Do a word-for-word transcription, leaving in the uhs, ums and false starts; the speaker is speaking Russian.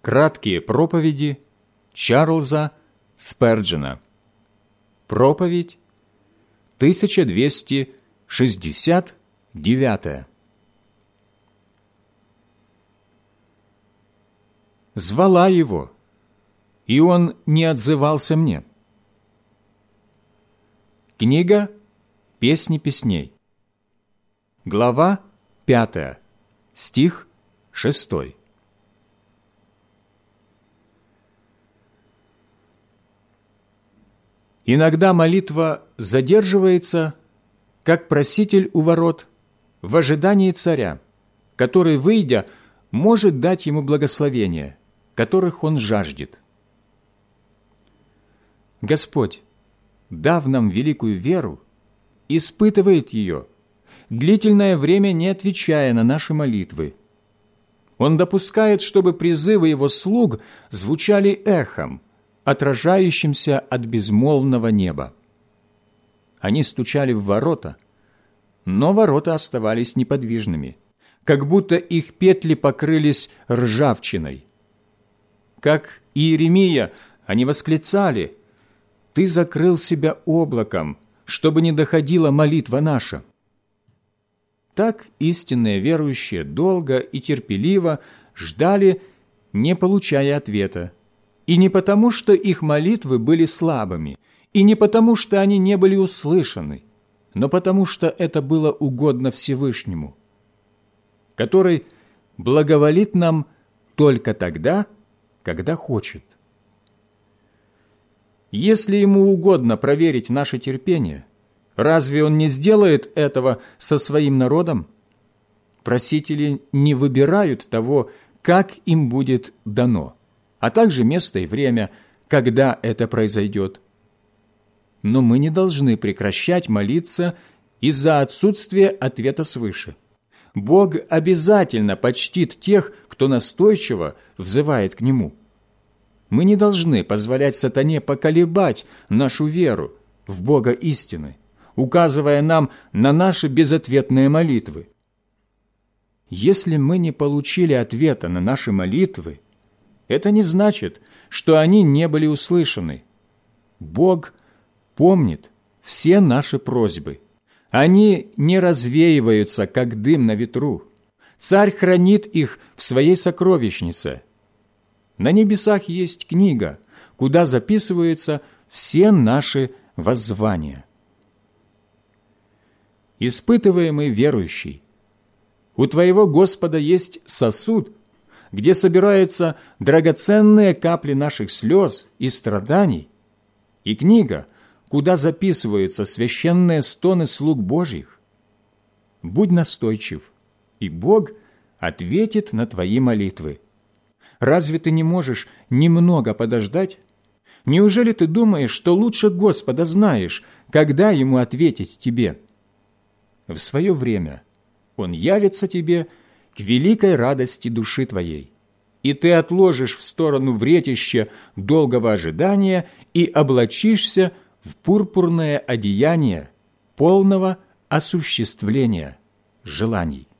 Краткие проповеди Чарльза Сперджена. Проповедь тысяча двести шестьдесят девятая. Звала его, и он не отзывался мне. Книга «Песни песней». Глава пятая, стих шестой. Иногда молитва задерживается, как проситель у ворот, в ожидании царя, который, выйдя, может дать ему благословения, которых он жаждет. Господь, дав нам великую веру, испытывает ее, длительное время не отвечая на наши молитвы. Он допускает, чтобы призывы его слуг звучали эхом, отражающимся от безмолвного неба. Они стучали в ворота, но ворота оставались неподвижными, как будто их петли покрылись ржавчиной. Как Иеремия, они восклицали: «Ты закрыл себя облаком, чтобы не доходила молитва наша». Так истинные верующие долго и терпеливо ждали, не получая ответа, и не потому, что их молитвы были слабыми, и не потому, что они не были услышаны, но потому, что это было угодно Всевышнему, который благоволит нам только тогда, когда хочет. Если ему угодно проверить наше терпение, разве он не сделает этого со своим народом? Просители не выбирают того, как им будет дано, а также место и время, когда это произойдет. Но мы не должны прекращать молиться из-за отсутствия ответа свыше. Бог обязательно почтит тех, кто настойчиво взывает к Нему. Мы не должны позволять сатане поколебать нашу веру в Бога истины, указывая нам на наши безответные молитвы. Если мы не получили ответа на наши молитвы, это не значит, что они не были услышаны. Бог помнит все наши просьбы. Они не развеиваются, как дым на ветру. Царь хранит их в своей сокровищнице. На небесах есть книга, куда записываются все наши воззвания. Испытываемый верующий, у твоего Господа есть сосуд, где собираются драгоценные капли наших слез и страданий, и книга, куда записываются священные стоны слуг Божьих. Будь настойчив, и Бог ответит на твои молитвы. Разве ты не можешь немного подождать? Неужели ты думаешь, что лучше Господа знаешь, когда Ему ответить тебе? В свое время Он явится тебе к великой радости души твоей, и ты отложишь в сторону вретище долгого ожидания и облачишься в пурпурное одеяние полного осуществления желаний.